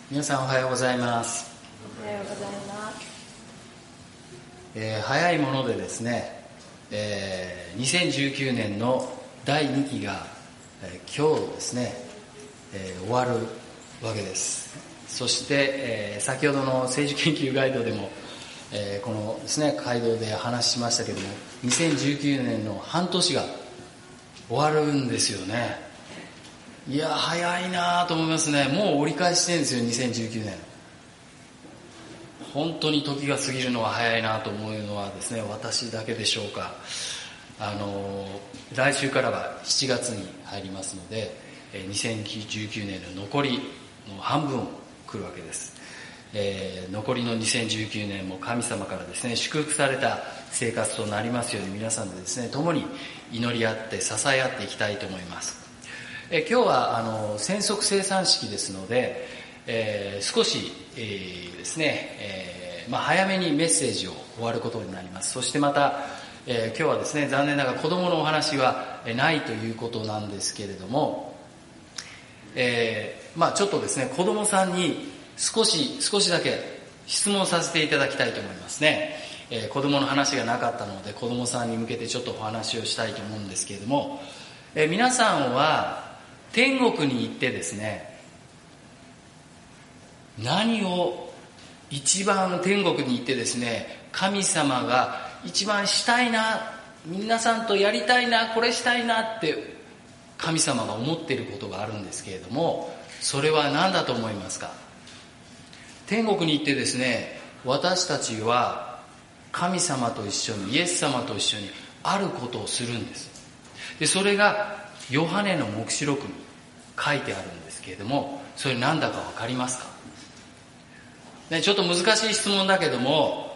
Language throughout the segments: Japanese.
皆さんおはようございます。 おはようございます。 早いものでですね、2019年の第2期が、今日ですね、終わるわけです。そして、先ほどの政治研究ガイドでも、このですね街道で話しましたけども、2019年の半年が終わるんですよね。いや早いなと思いますね。もう折り返してるんですよ、2019年。本当に時が過ぎるのは早いなと思うのはですね、私だけでしょうか。来週からは7月に入りますので、2019年の残りの半分来るわけです。残りの2019年も神様からですね祝福された生活となりますように、皆さんでですね共に祈り合って支え合っていきたいと思います。今日は宣測生産式ですので、少し、ですね、早めにメッセージを終わることになります。そしてまた、今日はですね残念ながら子供のお話はないということなんですけれども、ちょっとですね子供さんに少しだけ質問させていただきたいと思いますね。子供の話がなかったので子供さんに向けてちょっとお話をしたいと思うんですけれども、皆さんは天国に行ってですね、何を一番天国に行ってですね、神様が一番したいな、皆さんとやりたいな、これしたいなって神様が思っていることがあるんですけれども、それは何だと思いますか？天国に行ってですね、私たちは神様と一緒に、イエス様と一緒にあることをするんです。でそれがヨハネの黙示録に書いてあるんですけれども、それ何だか分かりますか？ね、ちょっと難しい質問だけども、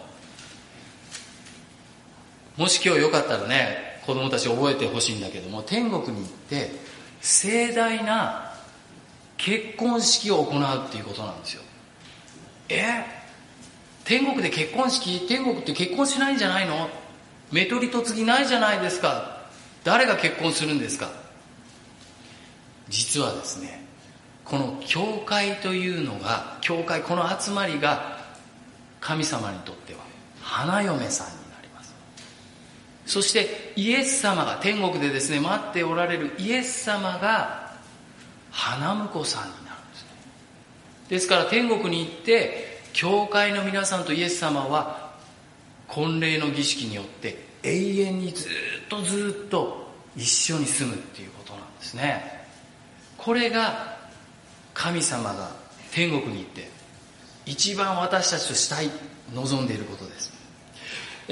もし今日よかったらね子供たち覚えてほしいんだけども、天国に行って盛大な結婚式を行うっていうことなんですよ。天国で結婚式？天国って結婚しないんじゃないの？めとりとつぎないじゃないですか。誰が結婚するんですか？実はですね、この教会というのが、この集まりが神様にとっては花嫁さんになります。そしてイエス様が天国でですね待っておられるイエス様が花婿さんになるんですね。ですから天国に行って教会の皆さんとイエス様は婚礼の儀式によって永遠にずっと一緒に住むっていうことなんですね。これが神様が天国に行って一番私たちとしたい、望んでいることです。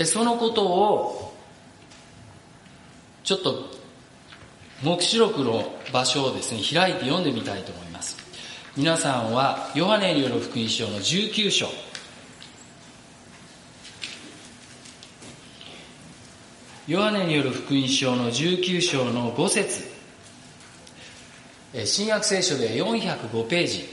そのことをちょっと黙示録の場所をですね開いて読んでみたいと思います。皆さんはヨハネによる福音書の19章、ヨハネによる福音書の19章の5節、新約聖書で405ページ、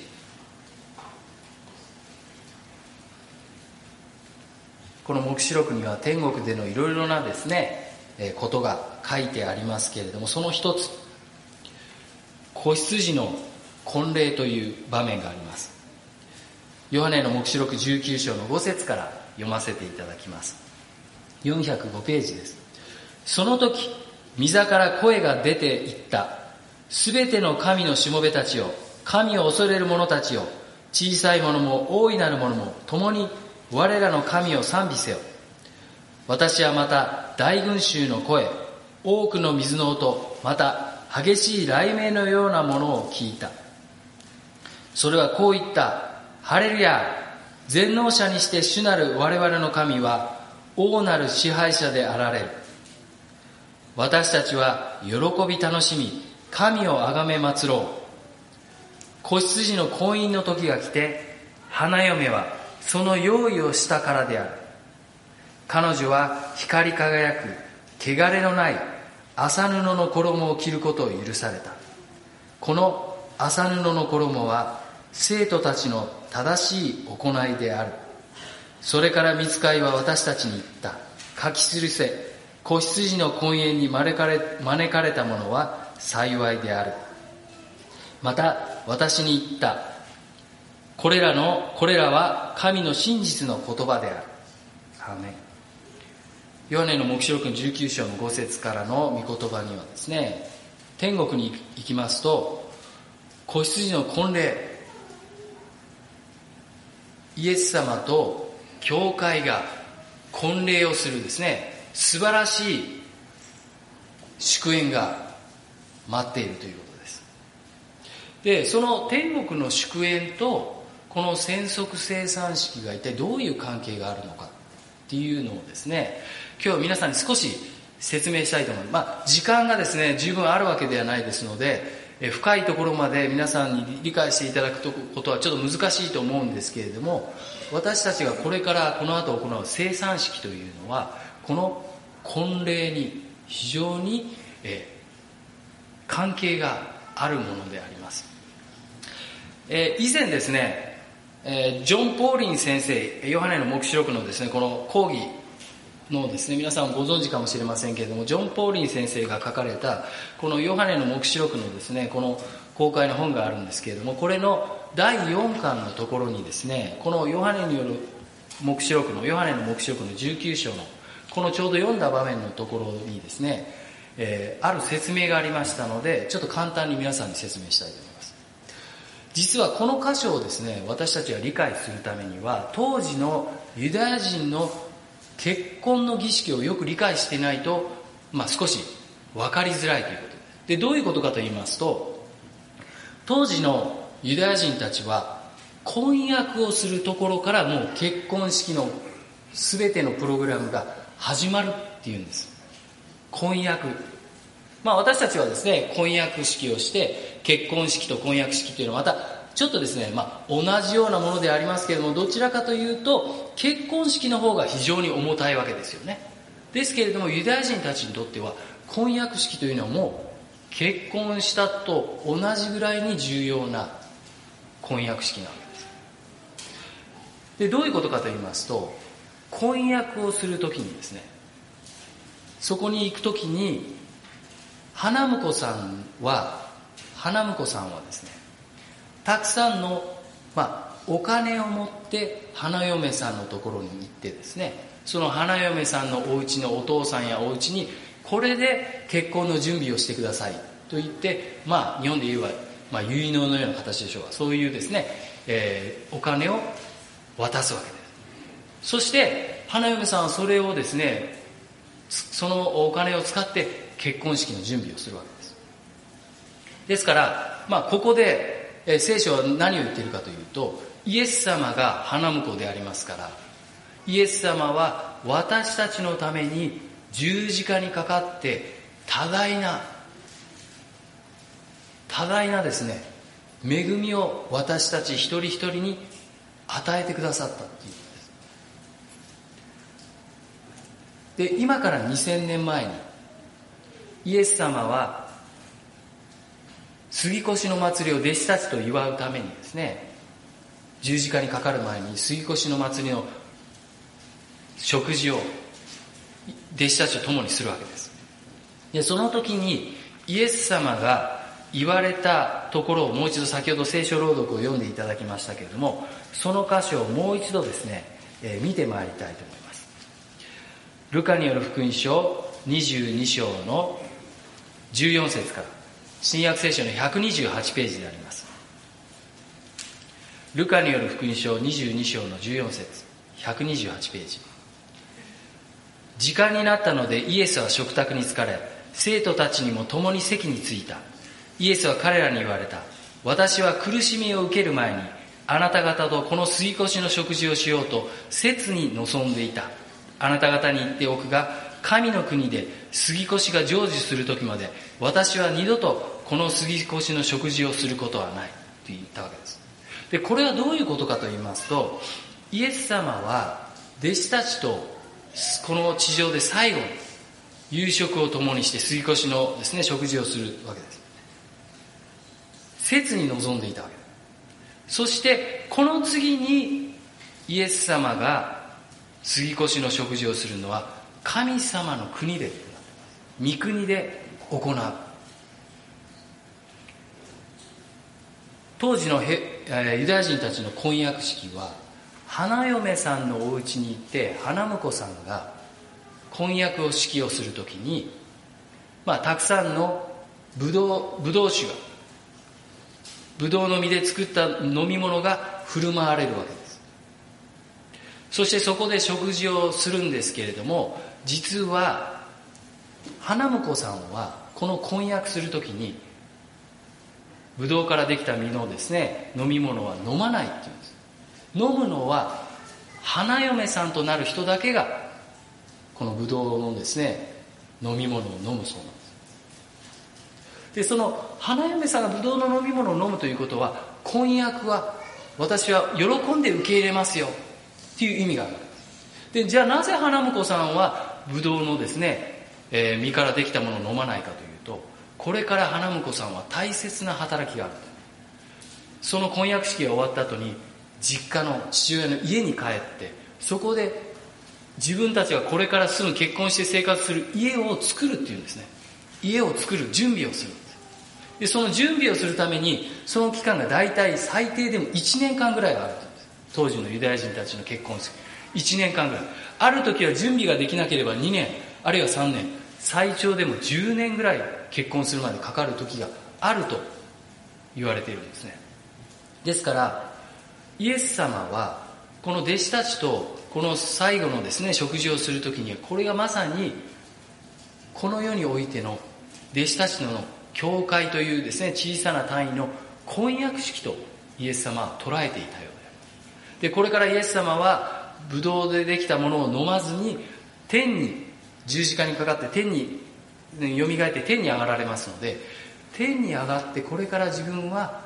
この黙示録には天国でのいろいろなですねことが書いてありますけれども、その一つ、子羊の婚礼という場面があります。ヨハネの黙示録19章の5節から読ませていただきます。405ページです。その時御座から声が出ていった。すべての神のしもべたちよ、神を恐れる者たちよ、小さい者も大いなる者も共に我らの神を賛美せよ。私はまた大群衆の声、多くの水の音、また激しい雷鳴のようなものを聞いた。それはこう言った。ハレルヤ、全能者にして主なる我々の神は王なる支配者であられる。私たちは喜び楽しみ、神をあがめ祀ろう。子羊の婚姻の時が来て、花嫁はその用意をしたからである。彼女は光り輝く汚れのない麻布の衣を着ることを許された。この麻布の衣は生徒たちの正しい行いである。それから御使いは私たちに言った。書き記せ、子羊の婚宴に招かれた者は幸いである。また私に言った。 これらは神の真実の言葉である。アーメン。ヨハネの黙示録の19章の5節からの御言葉にはですね、天国に行きますと、子羊の婚礼、イエス様と教会が婚礼をするですね、素晴らしい祝宴が待っているということです。で、その天国の祝宴とこの洗足生産式が一体どういう関係があるのかっていうのをですね、今日皆さんに少し説明したいと思います。時間がですね、十分あるわけではないですので、深いところまで皆さんに理解していただくことはちょっと難しいと思うんですけれども、私たちがこれからこの後行う生産式というのは、この婚礼に非常に関係があるものであります。以前ですね、ジョン・ポーリン先生、ヨハネの黙示録のですね、この講義のですね、皆さんご存知かもしれませんけれども、ジョン・ポーリン先生が書かれたこのヨハネの黙示録のですね、この公開の本があるんですけれども、これの第4巻のところにですね、このヨハネによる黙示録のヨハネの黙示録の19章のこのちょうど読んだ場面のところにですね、ある説明がありましたので、ちょっと簡単に皆さんに説明したいと思います。実はこの箇所をですね、私たちが理解するためには、当時のユダヤ人の結婚の儀式をよく理解していないと、少し分かりづらいということで、どういうことかと言いますと、当時のユダヤ人たちは婚約をするところからもう結婚式の全てのプログラムが始まるっていうんです。婚約。私たちはですね、婚約式をして結婚式と婚約式というのはまたちょっとですね、同じようなものでありますけれども、どちらかというと結婚式の方が非常に重たいわけですよね。ですけれども、ユダヤ人たちにとっては婚約式というのはもう結婚したと同じぐらいに重要な婚約式なわけです。で、どういうことかと言いますと、婚約をするときにですね、そこに行くときに花婿さんはですね、たくさんの、お金を持って花嫁さんのところに行ってですね、その花嫁さんのお家のお父さんやお家に、これで結婚の準備をしてくださいと言って、日本で言えば、結納のような形でしょうが、そういうですね、お金を渡すわけです。そして花嫁さんはそれをですね、そのお金を使って結婚式の準備をするわけです。ですから、ここで、聖書は何を言っているかというと、イエス様が花婿でありますから、イエス様は私たちのために十字架にかかって多大なですね、恵みを私たち一人一人に与えてくださったっていうことです。で、今から2000年前にイエス様は杉越の祭りを弟子たちと祝うためにですね、十字架にかかる前に杉越の祭りの食事を弟子たちと共にするわけです。で、その時にイエス様が言われたところをもう一度、先ほど聖書朗読を読んでいただきましたけれども、その箇所をもう一度ですね、見てまいりたいと思います。ルカによる福音書22章の14節から、新約聖書の128ページであります。ルカによる福音書22章の14節、128ページ。時間になったのでイエスは食卓に疲れ、生徒たちにも共に席に着いた。イエスは彼らに言われた。私は苦しみを受ける前にあなた方とこの杉越の食事をしようと切に望んでいた。あなた方に言っておくが、神の国で杉越が成就する時まで私は二度とこの杉越の食事をすることはないと言ったわけです。で、これはどういうことかと言いますと、イエス様は弟子たちとこの地上で最後に夕食を共にして杉越のですね、食事をするわけです。切に望んでいたわけです。そしてこの次にイエス様が杉越の食事をするのは神様の国で、御国で行う。当時のユダヤ人たちの婚約式は、花嫁さんのお家に行って花婿さんが婚約を式をするときに、たくさんのブドウ酒が、ブドウの実で作った飲み物が振る舞われるわけです。そしてそこで食事をするんですけれども、実は花婿さんはこの婚約するときにブドウからできた実のですね、飲み物は飲まないっていうんです。飲むのは花嫁さんとなる人だけがこのブドウのですね、飲み物を飲むそうなんです。で、その花嫁さんがブドウの飲み物を飲むということは、婚約は私は喜んで受け入れますよっていう意味がある。で、じゃあなぜ花婿さんはブドウのですね、実からできたものを飲まないかというと、これから花婿さんは大切な働きがある。その婚約式が終わった後に実家の父親の家に帰って、そこで自分たちがこれからすぐ結婚して生活する家を作るっていうんですね。家を作る準備をする。で、その準備をするためにその期間が大体最低でも1年間ぐらいがあるんです。当時のユダヤ人たちの結婚式1年間ぐらいある時は、準備ができなければ2年あるいは3年、最長でも10年ぐらい結婚するまでかかる時があると言われているんですね。ですからイエス様はこの弟子たちとこの最後のですね、食事をするときには、これがまさにこの世においての弟子たちの教会というですね、小さな単位の婚約式とイエス様は捉えていたようで、これからイエス様はブドウでできたものを飲まずに天に、十字架にかかって天によみがえって天に上がられますので、天に上がってこれから自分は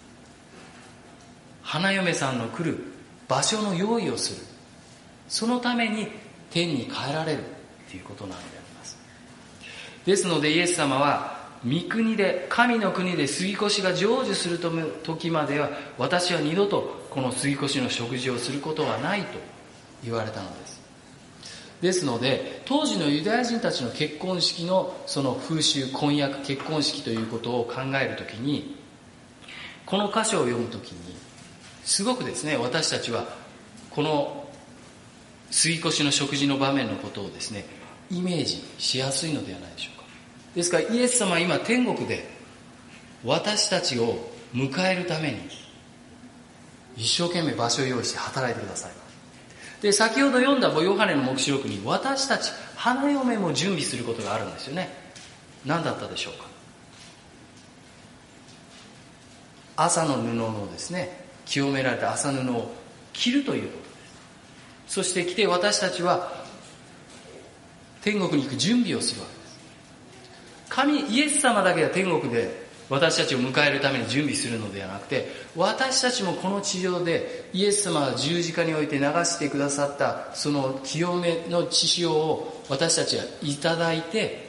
花嫁さんの来る場所の用意をする、そのために天に帰られるということなのであります。ですのでイエス様は、御国で、神の国で杉越が成就する時までは、私は二度とこの杉越の食事をすることはないと言われたのです。ですので当時のユダヤ人たちの結婚式のその風習、婚約、結婚式ということを考えるときに、この箇所を読むときにすごくですね、私たちはこの杉越の食事の場面のことをですね、イメージしやすいのではないでしょうか。ですからイエス様は今天国で私たちを迎えるために一生懸命場所を用意して働いてください。で、先ほど読んだヨハネの黙示録に、私たち花嫁も準備することがあるんですよね。何だったでしょうか。麻の布のですね、清められた麻布を着るということです。そして着て私たちは天国に行く準備をするわけです。イエス様だけが天国で私たちを迎えるために準備するのではなくて、私たちもこの地上でイエス様が十字架において流してくださったその清めの血潮を私たちはいただいて、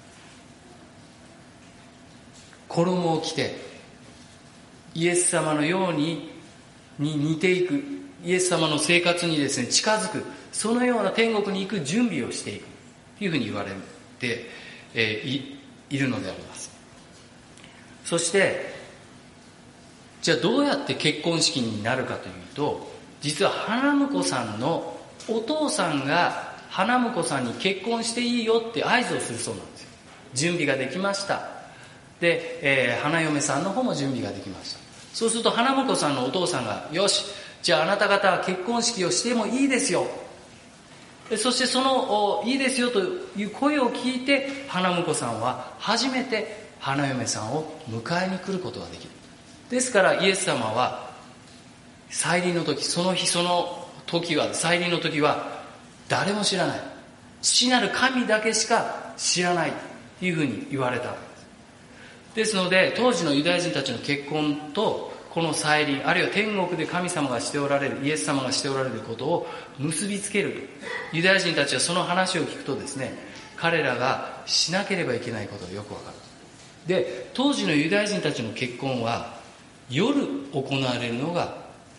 衣を着てイエス様のように似ていく、イエス様の生活にですね近づく、そのような天国に行く準備をしていくというふうに言われて、いるのであります。そしてじゃあどうやって結婚式になるかというと、実は花婿さんのお父さんが花婿さんに結婚していいよって合図をするそうなんですよ。準備ができました。で、花嫁さんの方も準備ができました。そうすると花婿さんのお父さんが、よし、じゃああなた方は結婚式をしてもいいですよ。そしてそのいいですよという声を聞いて、花婿さんは初めて花嫁さんを迎えに来ることができる。ですからイエス様は再臨の時、その日その時は、再臨の時は誰も知らない、父なる神だけしか知らないというふうに言われたわけです。ですので当時のユダヤ人たちの結婚とこの再臨、あるいは天国で神様がしておられる、イエス様がしておられることを結びつけると、ユダヤ人たちはその話を聞くとですね、彼らがしなければいけないことがよくわかる。で、当時のユダヤ人たちの結婚は夜行われるのが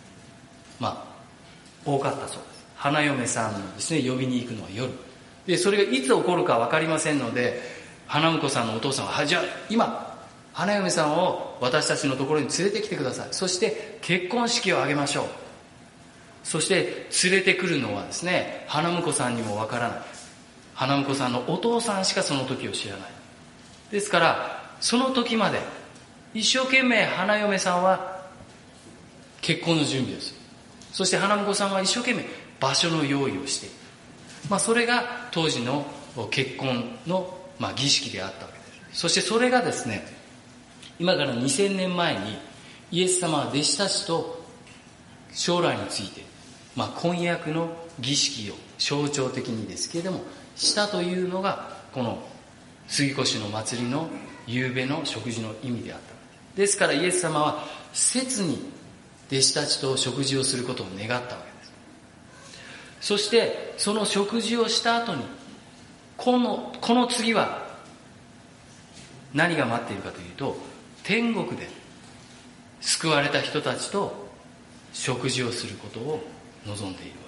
多かったそうです。花嫁さんのですね呼びに行くのは夜で、それがいつ起こるか分かりませんので、花婿さんのお父さんは、じゃあ今花嫁さんを私たちのところに連れてきてください。そして結婚式を挙げましょう。そして連れてくるのはですね、花婿さんにもわからない。花婿さんのお父さんしかその時を知らない。ですからその時まで一生懸命花嫁さんは結婚の準備をする。そして花婿さんは一生懸命場所の用意をしている。それが当時の結婚の儀式であったわけです。そしてそれがですね、今から2000年前にイエス様は弟子たちと将来について、婚約の儀式を象徴的にですけれどもしたというのが、この杉越の祭りの夕べの食事の意味であった。ですからイエス様は切に弟子たちと食事をすることを願ったわけです。そしてその食事をした後にこの次は何が待っているかというと、天国で救われた人たちと食事をすることを望んでいるわ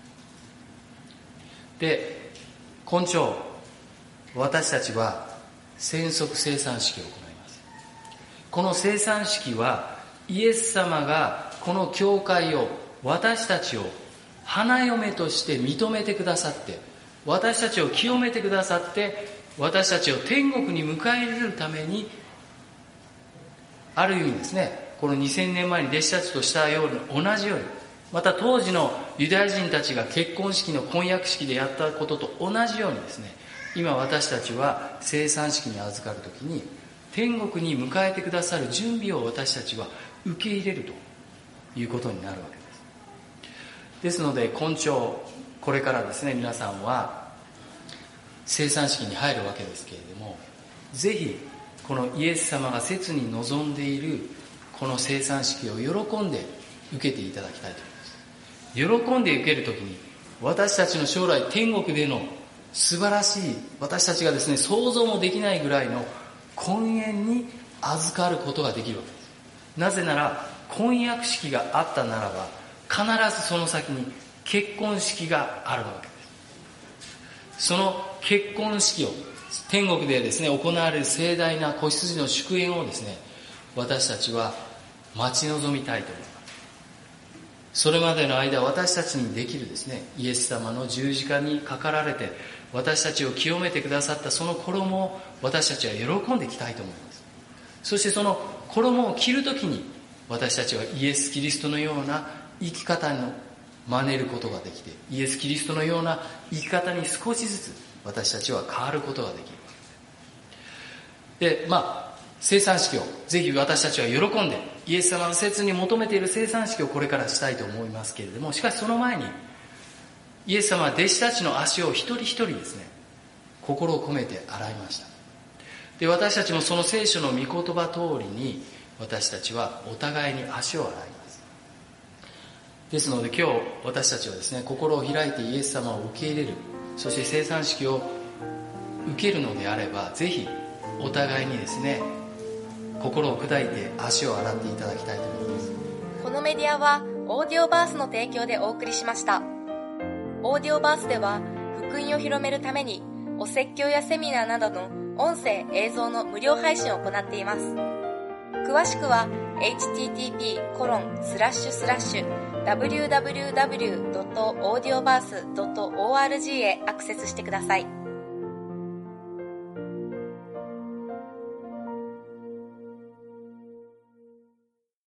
けです。で、今朝私たちは洗足生産式を行います。この生産式はイエス様がこの教会を、私たちを花嫁として認めてくださって、私たちを清めてくださって、私たちを天国に迎え入れるために、ある意味ですね、この2000年前に弟子たちとしたように同じように、また当時のユダヤ人たちが結婚式の婚約式でやったことと同じようにですね、今私たちは生産式に預かるときに天国に迎えてくださる準備を私たちは受け入れるということになるわけです。ですので今朝これからですね、皆さんは生産式に入るわけですけれども、ぜひこのイエス様が切に望んでいるこの生産式を喜んで受けていただきたいと思います。喜んで受けるときに、私たちの将来天国での素晴らしい、私たちがですね想像もできないぐらいの婚宴に預かることができるわけです。なぜなら婚約式があったならば必ずその先に結婚式があるわけです。その結婚式を天国でですね行われる盛大な子羊の祝宴をですね、私たちは待ち望みたいと思います。それまでの間私たちにできるですね、イエス様の十字架にかかられて私たちを清めてくださったその衣を私たちは喜んでいきたいと思います。そしてその衣を着るときに私たちはイエス・キリストのような生き方の真似ることができて、イエス・キリストのような生き方に少しずつ私たちは変わることができる。で、生産式をぜひ私たちは喜んで、イエス様の切に求めている生産式をこれからしたいと思いますけれども、しかしその前にイエス様は弟子たちの足を一人一人ですね、心を込めて洗いました。で、私たちもその聖書の御言葉通りに私たちはお互いに足を洗います。ですので今日私たちはですね、心を開いてイエス様を受け入れる、そして生産式を受けるのであれば、ぜひお互いにですね心を砕いて足を洗っていただきたいと思います。 このメディアはオーディオバースの提供でお送りしました。オーディオバースでは福音を広めるためにお説教やセミナーなどの音声映像の無料配信を行っています。詳しくは http://www.audioverse.org へアクセスしてください。